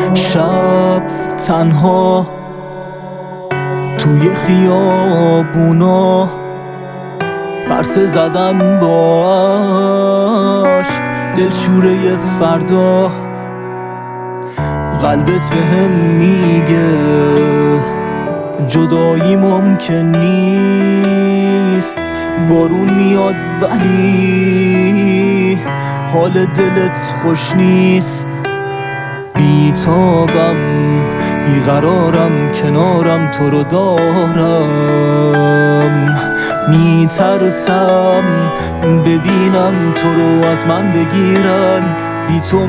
شب تنها توی خیابونا، پرسه زدن با عشق، دلشوره فردا. قلبت بهم میگه جدایی ممکن نیست، بارون میاد ولی حال دلت خوش نیست. بیتابم بیقرارم کنارم تو رو دارم، میترسم ببینم تو رو از من بگیرن، بی تو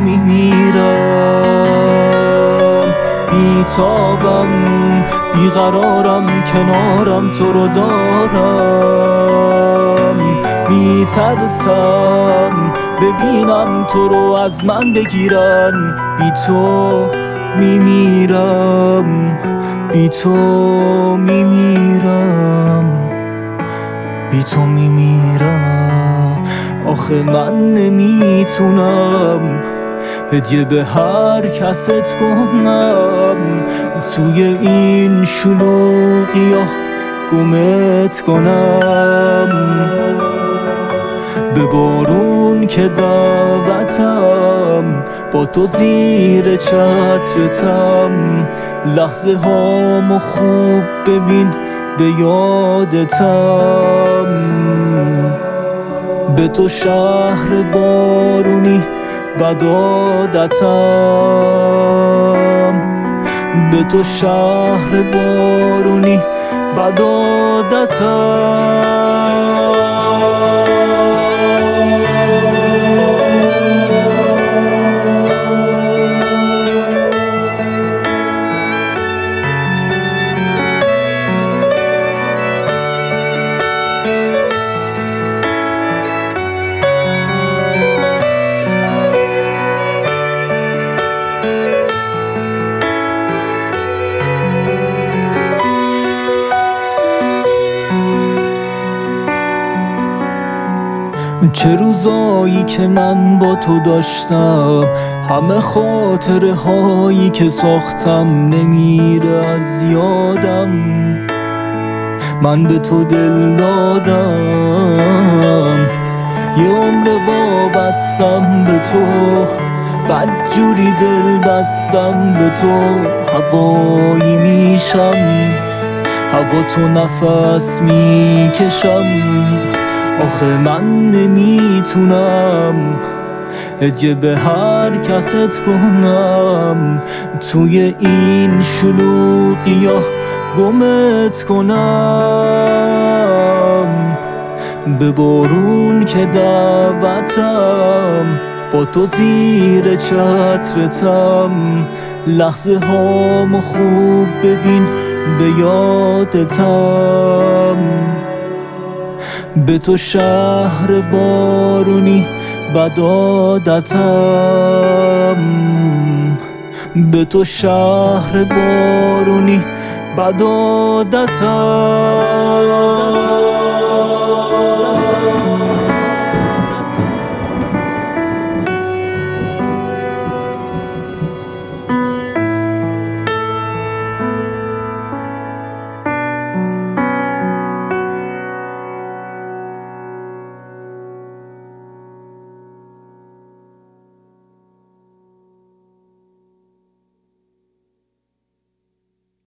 میمیرم. بیتابم بیقرارم کنارم تو رو دارم، میترسم ببینم تو رو از من بگیرن، بی تو میمیرم، بی تو میمیرم، بی تو میمیرم. آخه من نمیتونم هدیه به هر کست کنم، توی این شلوغیا گمت کنم. به بارون که دعوتم، با تو زیر چترتم، لحظه هامو خوب ببین به یادتم. به تو شهر بارونی بد عادتم، به تو شهر بارونی بد عادتم. چه روزایی که من با تو داشتم، همه خاطره هایی که ساختم نمیره از یادم. من به تو دل دادم، یه عمر وابستم به تو، بدجوری دل بستم به تو. هوایی میشم، هوا تو نفس میکشم. آخه من نمیتونم هدیه به هر کست کنم، توی این شلوغیا گمت کنم. به بارون که دعوتم، با تو زیر چترتم، لحظه هامو خوب ببین به یادتم. به تو شهر بارونی بد عادتم، به تو شهر بارونی بد عادتم.